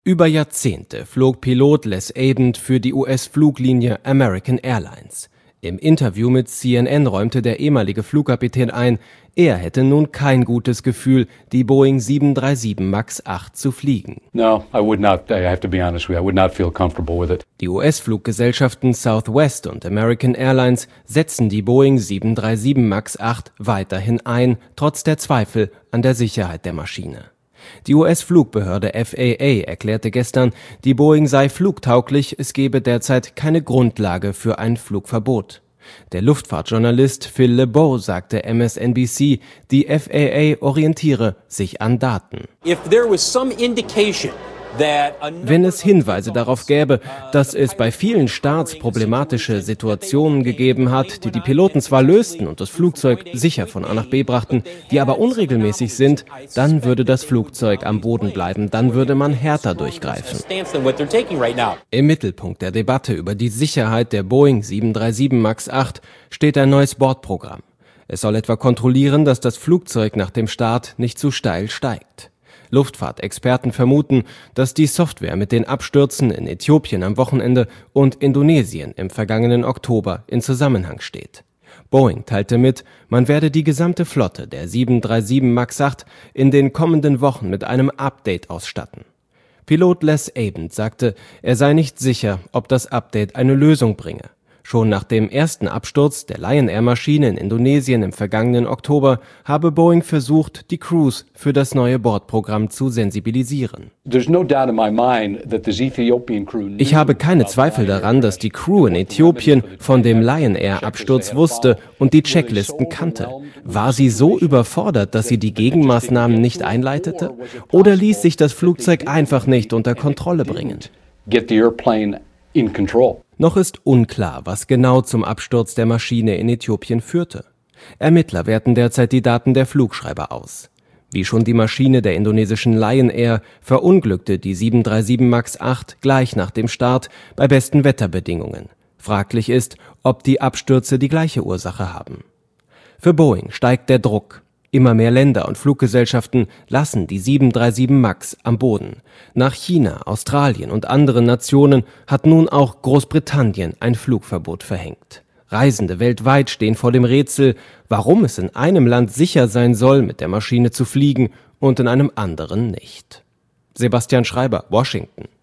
Über Jahrzehnte flog Pilot Les Abend für die US-Fluglinie American Airlines. Im Interview mit CNN räumte der ehemalige Flugkapitän ein, er hätte nun kein gutes Gefühl, die Boeing 737 MAX 8 zu fliegen. No, I would not. I have to be honest with you. I would not feel comfortable with it. Die US-Fluggesellschaften Southwest und American Airlines setzen die Boeing 737 MAX 8 weiterhin ein, trotz der Zweifel an der Sicherheit der Maschine. Die US-Flugbehörde FAA erklärte gestern, die Boeing sei flugtauglich, es gebe derzeit keine Grundlage für ein Flugverbot. Der Luftfahrtjournalist Phil LeBeau sagte MSNBC, die FAA orientiere sich an Daten. Wenn es Hinweise darauf gäbe, dass es bei vielen Starts problematische Situationen gegeben hat, die die Piloten zwar lösten und das Flugzeug sicher von A nach B brachten, die aber unregelmäßig sind, dann würde das Flugzeug am Boden bleiben, dann würde man härter durchgreifen. Im Mittelpunkt der Debatte über die Sicherheit der Boeing 737 MAX 8 steht ein neues Bordprogramm. Es soll etwa kontrollieren, dass das Flugzeug nach dem Start nicht zu steil steigt. Luftfahrtexperten vermuten, dass die Software mit den Abstürzen in Äthiopien am Wochenende und Indonesien im vergangenen Oktober in Zusammenhang steht. Boeing teilte mit, man werde die gesamte Flotte der 737 MAX 8 in den kommenden Wochen mit einem Update ausstatten. Pilot Les Abend sagte, er sei nicht sicher, ob das Update eine Lösung bringe. Schon nach dem ersten Absturz der Lion Air-Maschine in Indonesien im vergangenen Oktober habe Boeing versucht, die Crews für das neue Bordprogramm zu sensibilisieren. Ich habe keine Zweifel daran, dass die Crew in Äthiopien von dem Lion Air-Absturz wusste und die Checklisten kannte. War sie so überfordert, dass sie die Gegenmaßnahmen nicht einleitete? Oder ließ sich das Flugzeug einfach nicht unter Kontrolle bringen? Noch ist unklar, was genau zum Absturz der Maschine in Äthiopien führte. Ermittler werten derzeit die Daten der Flugschreiber aus. Wie schon die Maschine der indonesischen Lion Air verunglückte die 737 MAX 8 gleich nach dem Start bei besten Wetterbedingungen. Fraglich ist, ob die Abstürze die gleiche Ursache haben. Für Boeing steigt der Druck. Immer mehr Länder und Fluggesellschaften lassen die 737 MAX am Boden. Nach China, Australien und anderen Nationen hat nun auch Großbritannien ein Flugverbot verhängt. Reisende weltweit stehen vor dem Rätsel, warum es in einem Land sicher sein soll, mit der Maschine zu fliegen und in einem anderen nicht. Sebastian Schreiber, Washington.